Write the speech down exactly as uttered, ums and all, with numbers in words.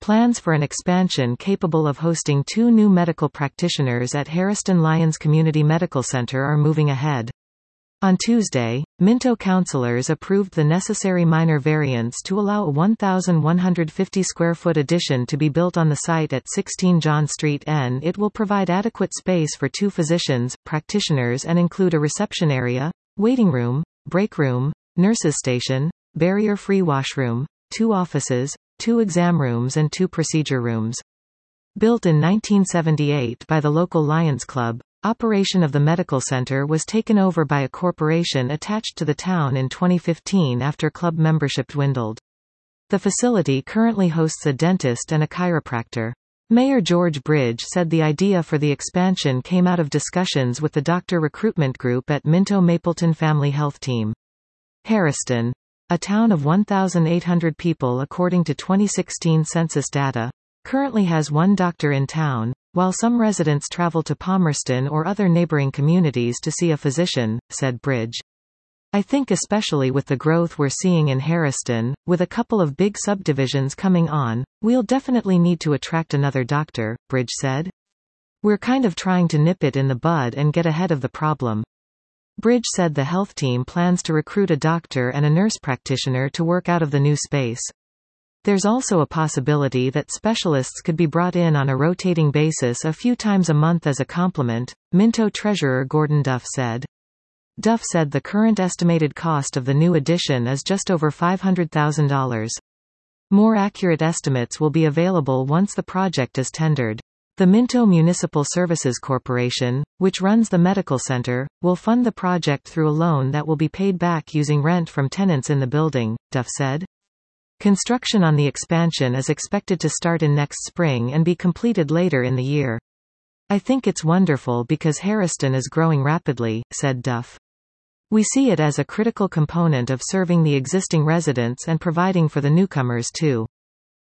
Plans for an expansion capable of hosting two new medical practitioners at Harriston Lyons Community Medical Center are moving ahead. On Tuesday, Minto councillors approved the necessary minor variance to allow a one thousand one hundred fifty square foot addition to be built on the site at sixteen John Street N. It will provide adequate space for two physicians, practitioners and include a reception area, waiting room, break room, nurses station, barrier-free washroom, two offices, two exam rooms and two procedure rooms. Built in nineteen seventy-eight by the local Lions Club, operation of the medical center was taken over by a corporation attached to the town in twenty fifteen after club membership dwindled. The facility currently hosts a dentist and a chiropractor. Mayor George Bridge said the idea for the expansion came out of discussions with the doctor recruitment group at Minto Mapleton Family Health Team. Harriston, a town of one thousand eight hundred people according to twenty sixteen census data, currently has one doctor in town, while some residents travel to Palmerston or other neighboring communities to see a physician, said Bridge. I think especially with the growth we're seeing in Harriston, with a couple of big subdivisions coming on, we'll definitely need to attract another doctor, Bridge said. We're kind of trying to nip it in the bud and get ahead of the problem. Bridge said the health team plans to recruit a doctor and a nurse practitioner to work out of the new space. There's also a possibility that specialists could be brought in on a rotating basis a few times a month as a complement, Minto Treasurer Gordon Duff said. Duff said the current estimated cost of the new addition is just over five hundred thousand dollars. More accurate estimates will be available once the project is tendered. The Minto Municipal Services Corporation, which runs the medical center, will fund the project through a loan that will be paid back using rent from tenants in the building, Duff said. Construction on the expansion is expected to start in next spring and be completed later in the year. I think it's wonderful because Harriston is growing rapidly, said Duff. We see it as a critical component of serving the existing residents and providing for the newcomers too.